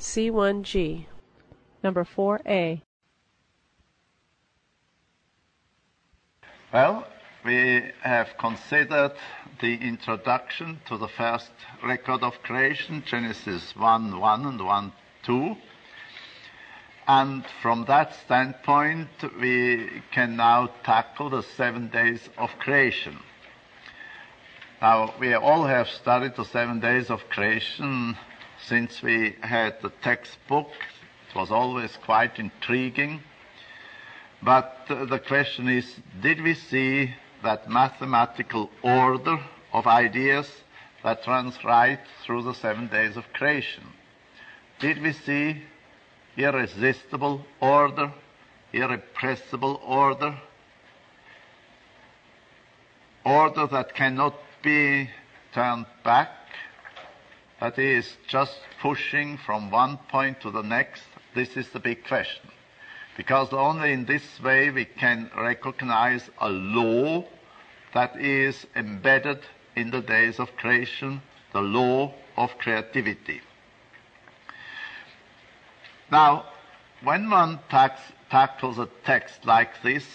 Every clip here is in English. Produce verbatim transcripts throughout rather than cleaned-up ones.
C one G. Number four A. Well, we have considered the introduction to the first record of creation, Genesis one one and one two. And from that standpoint, we can now tackle the seven days of creation. Now, we all have studied the seven days of creation since we had the textbook. It was always quite intriguing. But uh, the question is, did we see that mathematical order of ideas that runs right through the seven days of creation? Did we see irresistible order, irrepressible order, order that cannot be turned back, that is just pushing from one point to the next? This is the big question. Because only in this way we can recognize a law that is embedded in the days of creation, the law of creativity. Now, when one tax, tackles a text like this,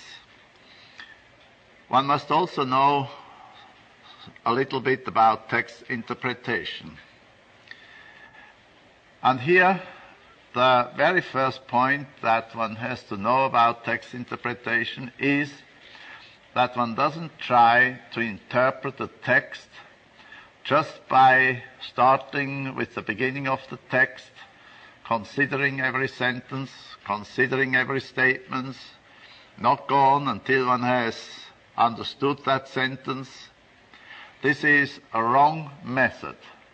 one must also know a little bit about text interpretation. And here, the very first point that one has to know about text interpretation is that one doesn't try to interpret the text just by starting with the beginning of the text, considering every sentence, considering every statement, not go on until one has understood that sentence. This is a wrong method.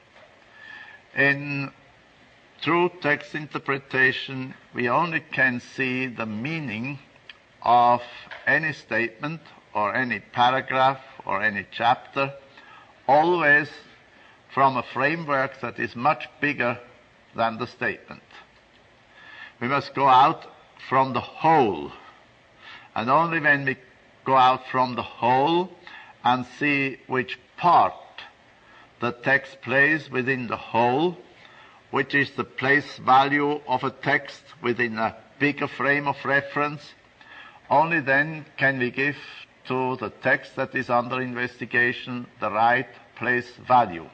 In true text interpretation, we only can see the meaning of any statement or any paragraph or any chapter always from a framework that is much bigger than the statement. We must go out from the whole, and only when we go out from the whole and see which part the text plays within the whole, which is the place value of a text within a bigger frame of reference, only then can we give to the text that is under investigation the right place value.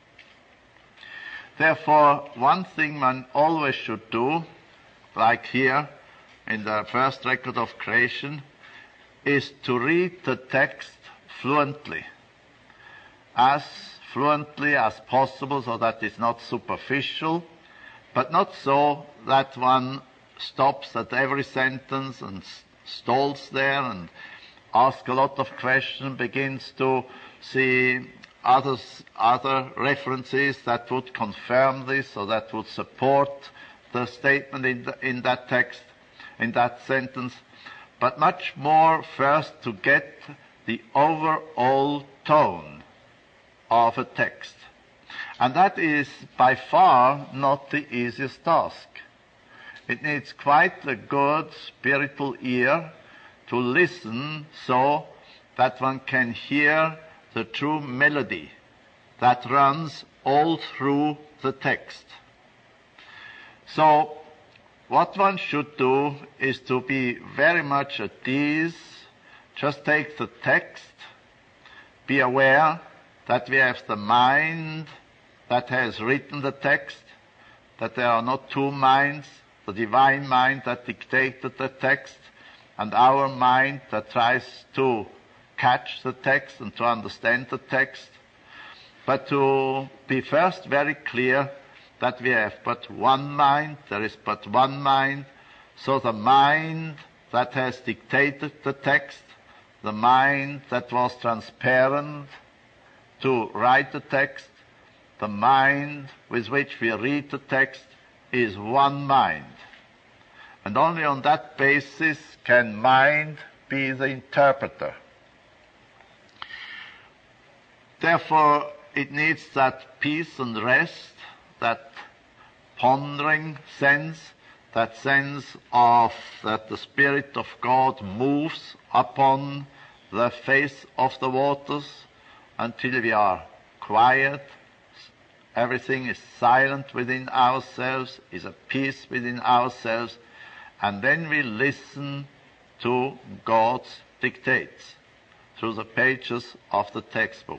Therefore, one thing one always should do, like here in the first record of creation, is to read the text fluently, as fluently as possible, so that it's not superficial, but not so that one stops at every sentence and stalls there and asks a lot of questions, begins to see others, other references that would confirm this or that would support the statement in, the, in that text, in that sentence, but much more first to get the overall tone of a text. And that is by far not the easiest task. It needs quite a good spiritual ear to listen so that one can hear the true melody that runs all through the text. So, what one should do is to be very much at ease, just take the text, be aware that we have the mind that has written the text, that there are not two minds, the divine mind that dictated the text, and our mind that tries to catch the text and to understand the text, but to be first very clear that we have but one mind, there is but one mind, so the mind that has dictated the text, the mind that was transparent to write the text, the mind with which we read the text is one mind. And only on that basis can mind be the interpreter. Therefore, it needs that peace and rest, that pondering sense, that sense of that the Spirit of God moves upon the face of the waters until we are quiet, everything is silent within ourselves, is at peace within ourselves, and then we listen to God's dictates through the pages of the textbook.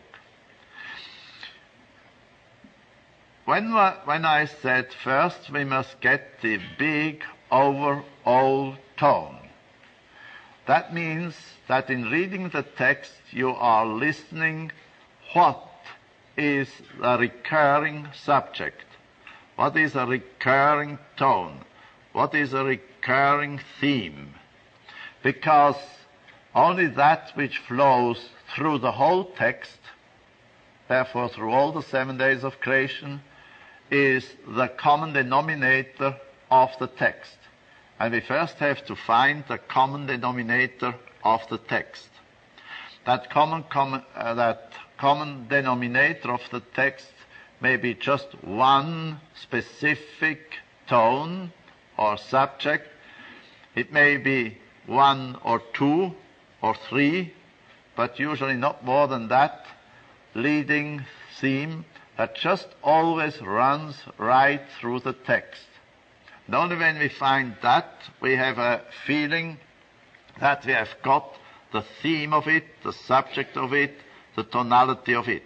When, when I said first we must get the big overall tone, that means that in reading the text you are listening what is a recurring subject, what is a recurring tone, what is a recurring theme, because only that which flows through the whole text, therefore through all the seven days of creation, is the common denominator of the text. And we first have to find the common denominator of the text. That common, common, uh, that common denominator of the text may be just one specific tone or subject. It may be one or two or three, but usually not more than that leading theme that just always runs right through the text. And only when we find that, we have a feeling that we have got the theme of it, the subject of it, the tonality of it.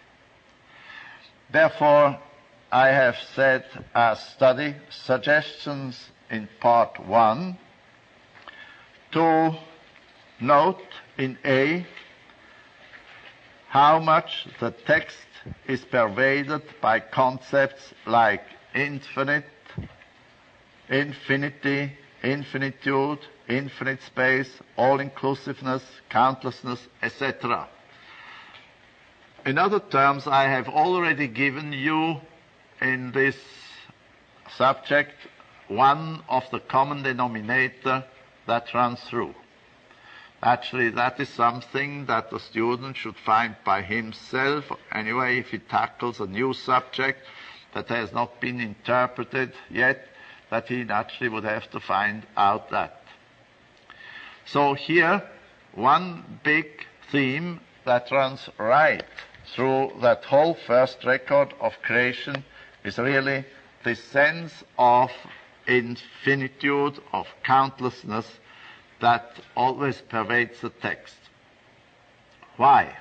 Therefore, I have said as study suggestions in part one to note in A how much the text is pervaded by concepts like infinite, infinity, infinitude, infinite space, all-inclusiveness, countlessness, et cetera. In other terms, I have already given you in this subject one of the common denominator that runs through. Actually, that is something that the student should find by himself. Anyway, if he tackles a new subject that has not been interpreted yet, that he naturally would have to find out that. So here, one big theme that runs right through that whole first record of creation is really the sense of infinitude, of countlessness, that always pervades the text. Why?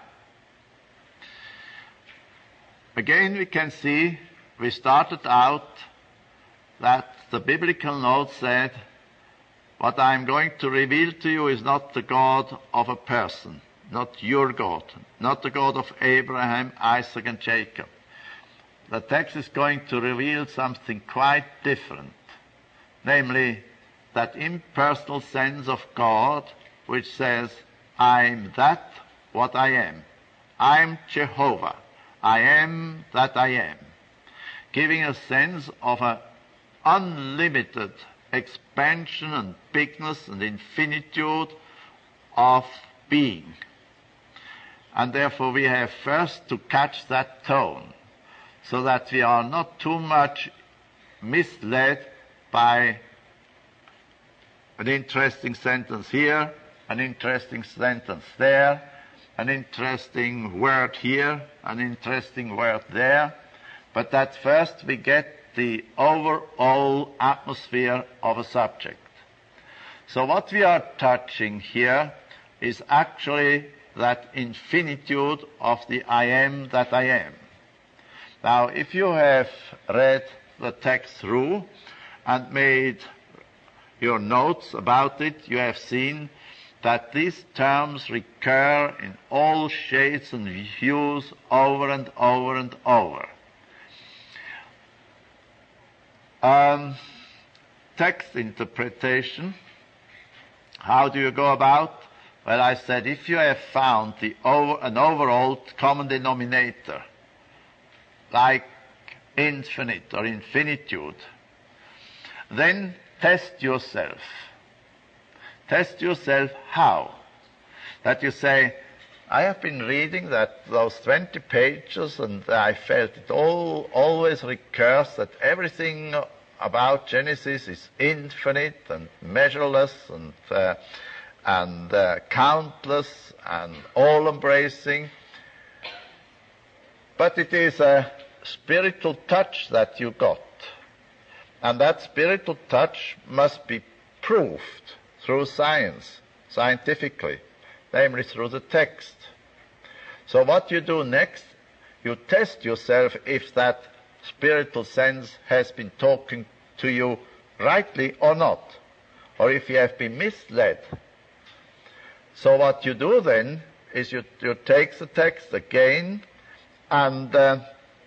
Again, we can see we started out that the biblical note said, what I am going to reveal to you is not the God of a person, not your God, not the God of Abraham, Isaac, and Jacob. The text is going to reveal something quite different, namely that impersonal sense of God which says, I'm that what I am. I'm Jehovah. I am that I am. Giving a sense of an unlimited expansion and bigness and infinitude of being. And therefore we have first to catch that tone so that we are not too much misled by an interesting sentence here, an interesting sentence there, an interesting word here, an interesting word there, but that first we get the overall atmosphere of a subject. So what we are touching here is actually that infinitude of the I am that I am. Now, if you have read the text through and made your notes about it, you have seen that these terms recur in all shades and hues over and over and over. Um, text interpretation. How do you go about? Well, I said if you have found the over, an overall common denominator, like infinite or infinitude, then test yourself. Test yourself how? That you say, I have been reading that those twenty pages and I felt it all always recurs that everything about Genesis is infinite and measureless and uh, and uh, countless and all-embracing. But it is a spiritual touch that you got. And that spiritual touch must be proved through science, scientifically, namely through the text. So what you do next, you test yourself if that spiritual sense has been talking to you rightly or not, or if you have been misled. So what you do then is you, you take the text again and uh,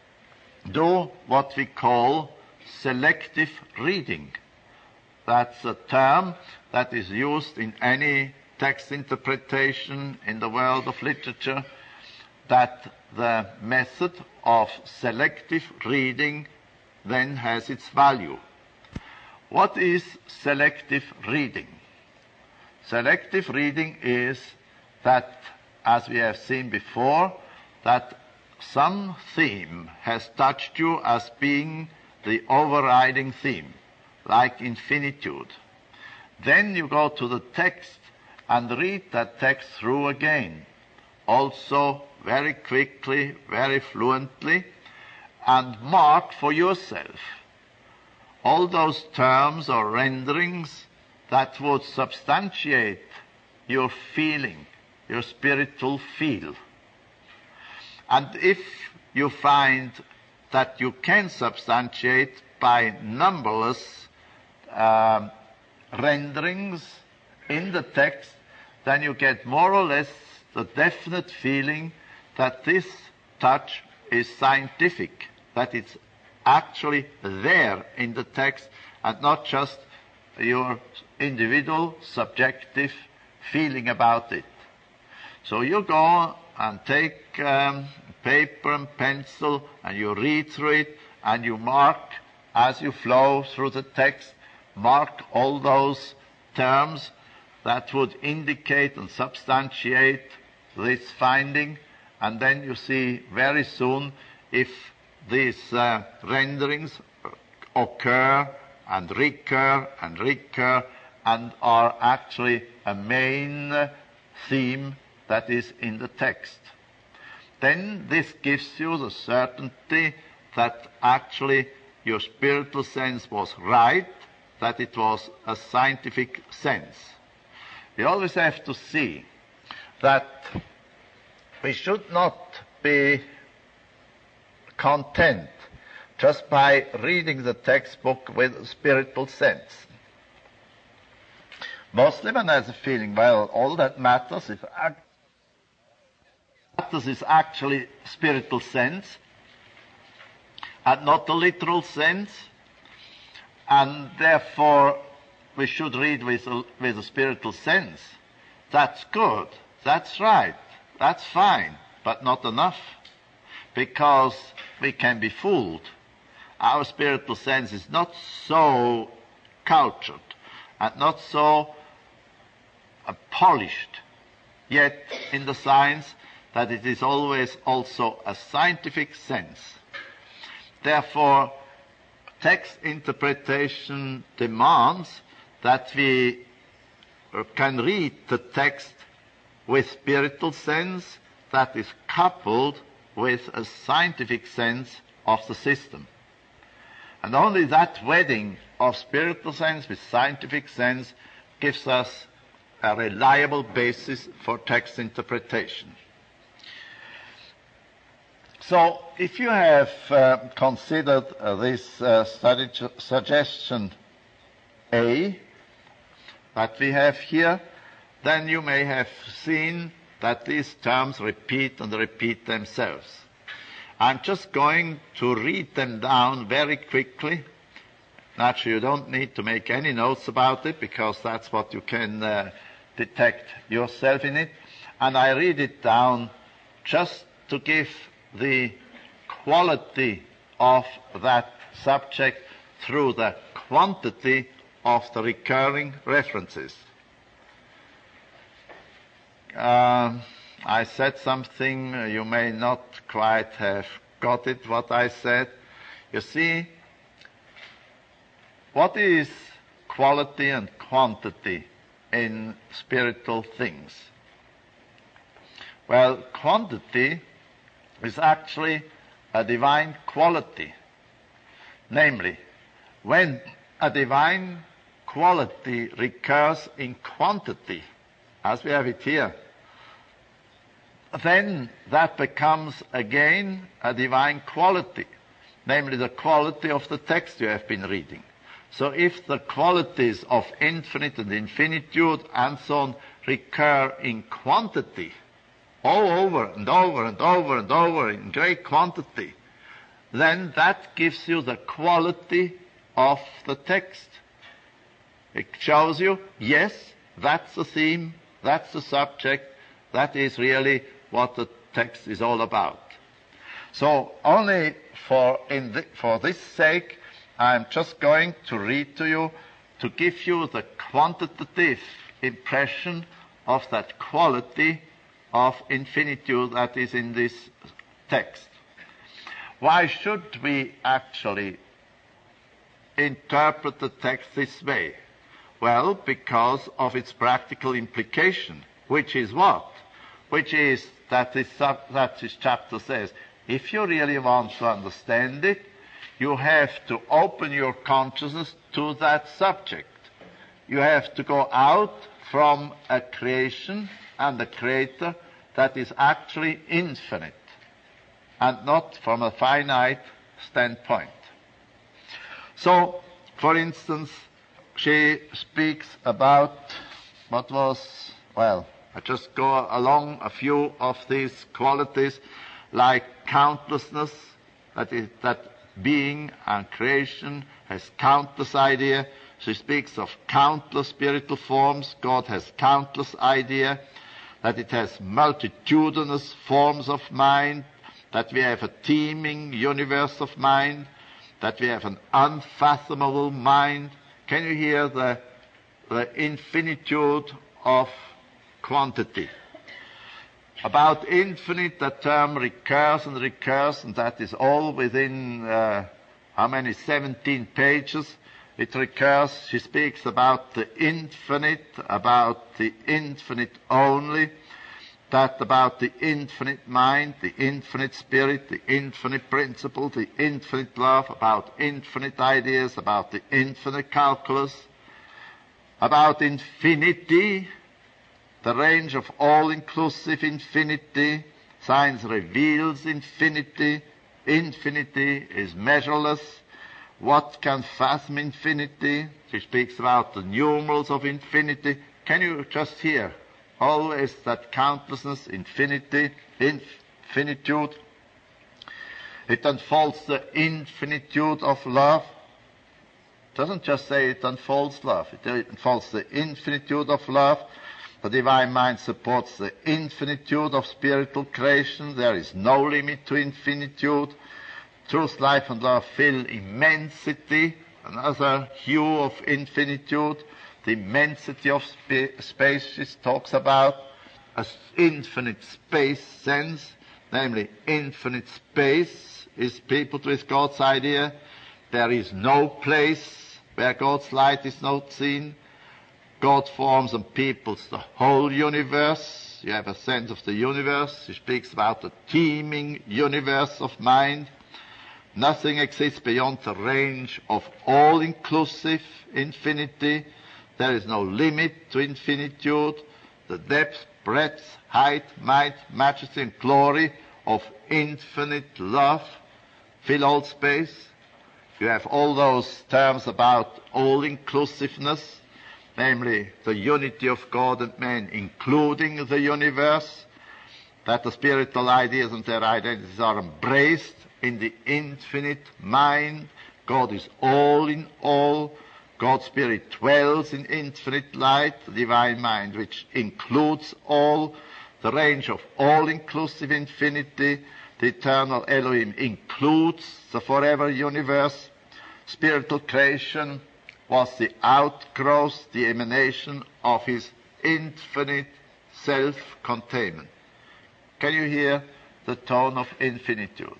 do what we call selective reading. That's a term that is used in any text interpretation in the world of literature, that the method of selective reading then has its value. What is selective reading? Selective reading is that, as we have seen before, that some theme has touched you as being the overriding theme, like infinitude. Then you go to the text and read that text through again, also very quickly, very fluently, and mark for yourself all those terms or renderings that would substantiate your feeling, your spiritual feel. And if you find that you can substantiate by numberless uh, renderings in the text, then you get more or less the definite feeling that this touch is scientific, that it's actually there in the text and not just your individual subjective feeling about it. So you go and take um, paper and pencil and you read through it and you mark as you flow through the text, mark all those terms that would indicate and substantiate this finding, and then you see very soon if these uh, renderings occur and recur and recur and are actually a main theme that is in the text. Then this gives you the certainty that actually your spiritual sense was right, that it was a scientific sense. We always have to see that we should not be content just by reading the textbook with a spiritual sense. Mostly one has a feeling, well, all that matters is, matters is actually spiritual sense and not the literal sense, and therefore we should read with a, with a spiritual sense. That's good, that's right, that's fine, but not enough, because we can be fooled. Our spiritual sense is not so cultured and not so uh, polished yet in the science that it is always also a scientific sense. Therefore, text interpretation demands that we can read the text with spiritual sense that is coupled with a scientific sense of the system. And only that wedding of spiritual sense with scientific sense gives us a reliable basis for text interpretation. So, if you have uh, considered uh, this uh, study suggestion A that we have here, then you may have seen that these terms repeat and repeat themselves. I'm just going to read them down very quickly. Naturally, you don't need to make any notes about it, because that's what you can uh, detect yourself in it. And I read it down just to give the quality of that subject through the quantity of the recurring references. Uh, I said something, uh, you may not quite have got it, what I said. You see, what is quality and quantity in spiritual things? Well, quantity is actually a divine quality. Namely, when a divine quality recurs in quantity, as we have it here, then that becomes again a divine quality, namely the quality of the text you have been reading. So if the qualities of infinite and infinitude and so on recur in quantity, all over and over and over and over in great quantity, then that gives you the quality of the text. It shows you, yes, that's the theme, that's the subject, that is really what the text is all about. So only for, in the, for this sake, I'm just going to read to you to give you the quantitative impression of that quality of infinitude that is in this text. Why should we actually interpret the text this way? Well, because of its practical implication, which is what? Which is that this, that this chapter says, if you really want to understand it, you have to open your consciousness to that subject. You have to go out from a creation and a creator that is actually infinite and not from a finite standpoint. So, for instance, she speaks about what was, well, I just go along a few of these qualities, like countlessness, that is, that being and creation has countless idea. She speaks of countless spiritual forms. God has countless idea, that it has multitudinous forms of mind, that we have a teeming universe of mind, that we have an unfathomable mind. Can you hear the, the infinitude of quantity? About infinite, the term recurs and recurs, and that is all within, uh, how many, seventeen pages. It recurs. She speaks about the infinite, about the infinite only, that about the infinite mind, the infinite spirit, the infinite principle, the infinite love, about infinite ideas, about the infinite calculus, about infinity, the range of all-inclusive infinity. Science reveals infinity. Infinity is measureless. What can fathom infinity? She speaks about the numerals of infinity. Can you just hear? Always that countlessness, infinity, infinitude. It unfolds the infinitude of love. It doesn't just say it unfolds love. It unfolds the infinitude of love. The divine mind supports the infinitude of spiritual creation. There is no limit to infinitude. Truth, life, and love fill immensity, another hue of infinitude. The immensity of spa- space she talks about, an infinite space sense, namely infinite space is peopled with God's idea. There is no place where God's light is not seen. God forms and peoples the whole universe. You have a sense of the universe. She speaks about the teeming universe of mind. Nothing exists beyond the range of all-inclusive infinity. There is no limit to infinitude. The depth, breadth, height, might, majesty, and glory of infinite love fill all space. You have all those terms about all-inclusiveness, namely the unity of God and man, including the universe, that the spiritual ideas and their identities are embraced in the infinite mind. God is all in all. God's Spirit dwells in infinite light, the divine mind, which includes all, the range of all-inclusive infinity. The eternal Elohim includes the forever universe. Spiritual creation was the outgrowth, the emanation of his infinite self-containment. Can you hear the tone of infinitude?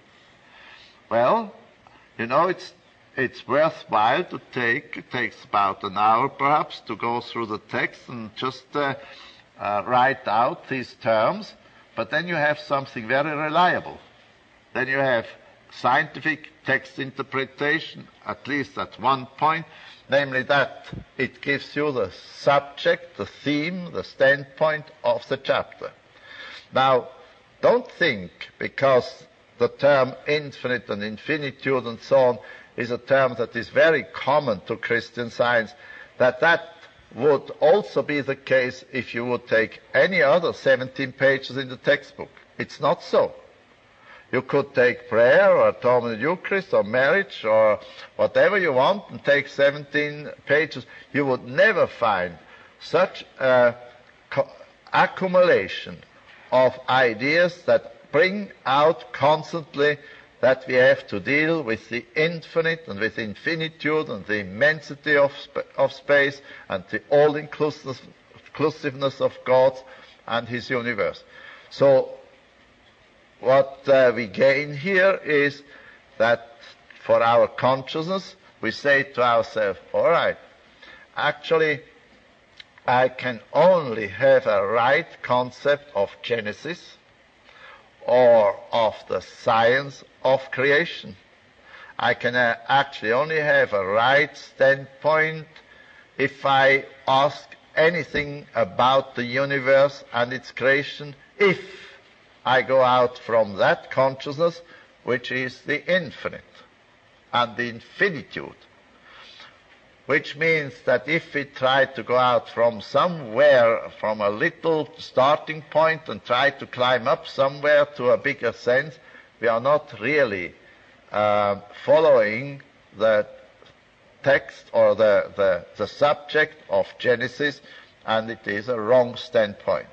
Well, you know, it's it's worthwhile to take, it takes about an hour perhaps, to go through the text and just uh, uh, write out these terms, but then you have something very reliable. Then you have scientific text interpretation, at least at one point, namely that it gives you the subject, the theme, the standpoint of the chapter. Now, don't think, because the term infinite and infinitude and so on is a term that is very common to Christian Science, that that would also be the case if you would take any other seventeen pages in the textbook. It's not so. You could take prayer or atonement Eucharist or marriage or whatever you want and take seventeen pages. You would never find such a co- accumulation of ideas that bring out constantly that we have to deal with the infinite and with infinitude and the immensity of, sp- of space and the all-inclusiveness of God and His universe. So what uh, we gain here is that for our consciousness, we say to ourselves, all right, actually, I can only have a right concept of Genesis or of the science of creation. I can uh, actually only have a right standpoint if I ask anything about the universe and its creation, if I go out from that consciousness, which is the infinite and the infinitude. Which means that if we try to go out from somewhere, from a little starting point and try to climb up somewhere to a bigger sense, we are not really uh, following the text or the, the, the subject of Genesis, and it is a wrong standpoint.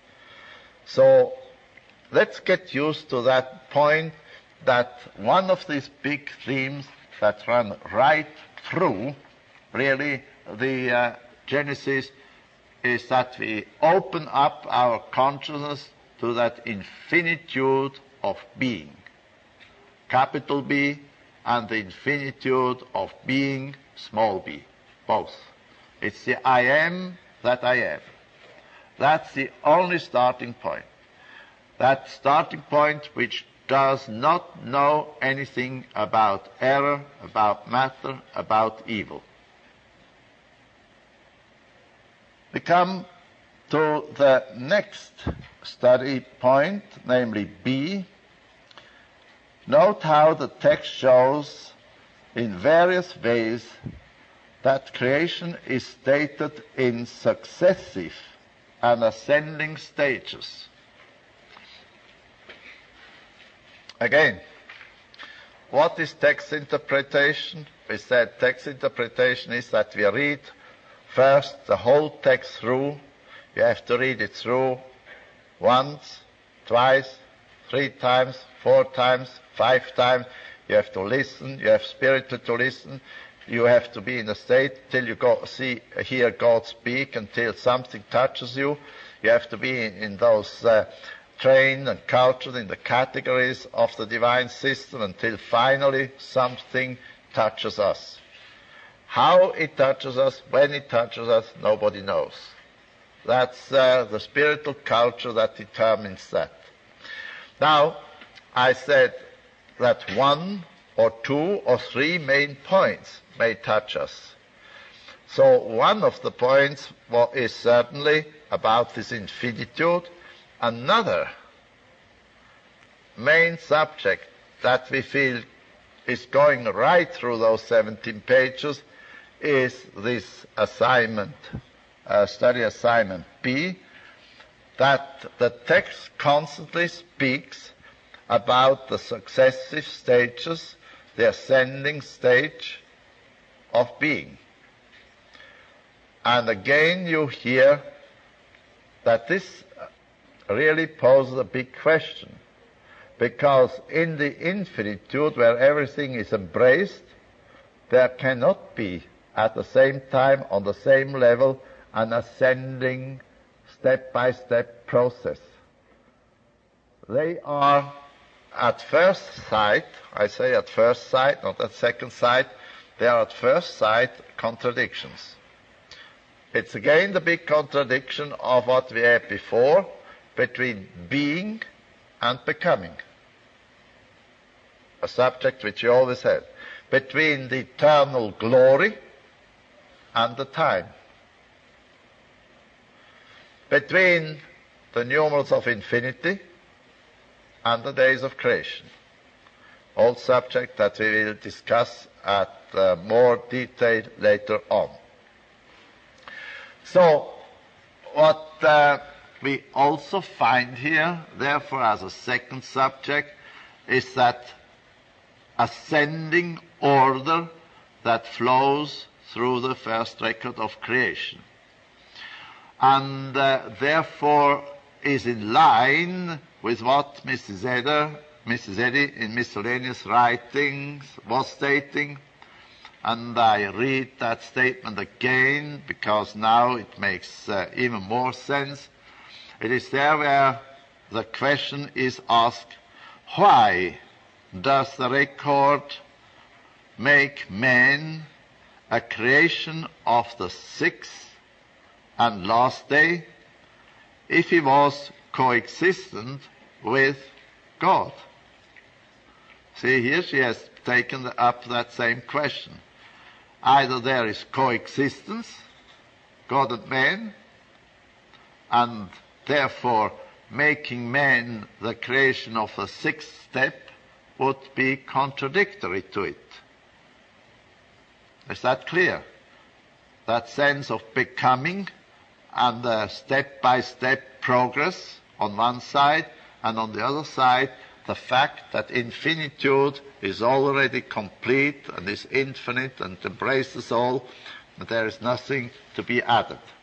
So let's get used to that point, that one of these big themes that run right through really the uh, Genesis is that we open up our consciousness to that infinitude of being, capital B, and the infinitude of being, small b, both. It's the I am that I am. That's the only starting point. That starting point which does not know anything about error, about matter, about evil. We come to the next study point, namely B. Note how the text shows in various ways that creation is stated in successive and ascending stages. Again, what is text interpretation? We said text interpretation is that we read first the whole text through. You have to read it through once, twice, three times, four times, five times. You have to listen. You have spiritually to listen. You have to be in a state till you go see, hear God speak, until something touches you. You have to be in, in those uh, trained and cultured in the categories of the divine system until finally something touches us. How it touches us, when it touches us, nobody knows. That's uh, the spiritual culture that determines that. Now, I said that one or two or three main points may touch us. So one of the points is certainly about this infinitude. Another main subject that we feel is going right through those seventeen pages is this assignment, uh, study assignment B, that the text constantly speaks about the successive stages, the ascending stage of being. And again you hear that this really poses a big question, because in the infinitude where everything is embraced, there cannot be at the same time, on the same level, an ascending step-by-step process. They are, at first sight, I say at first sight, not at second sight, they are at first sight contradictions. It's again the big contradiction of what we had before between being and becoming. a subject which you always have, between the eternal glory and the time, between the numerals of infinity and the days of creation. All subject that we will discuss at uh, more detail later on. So, what uh, we also find here, therefore, as a second subject, is that ascending order that flows through the first record of creation, and uh, therefore is in line with what Missus Eder, Missus Eddy in miscellaneous writings was stating. And I read that statement again because now it makes uh, even more sense. It is there where the question is asked, why does the record make man a creation of the sixth and last day if he was coexistent with God? See, here she has taken up that same question. Either there is coexistence, God and man, and therefore making man the creation of the sixth step would be contradictory to it. Is that clear? That sense of becoming and the step-by-step progress on one side, and on the other side, the fact that infinitude is already complete and is infinite and embraces all, and there is nothing to be added.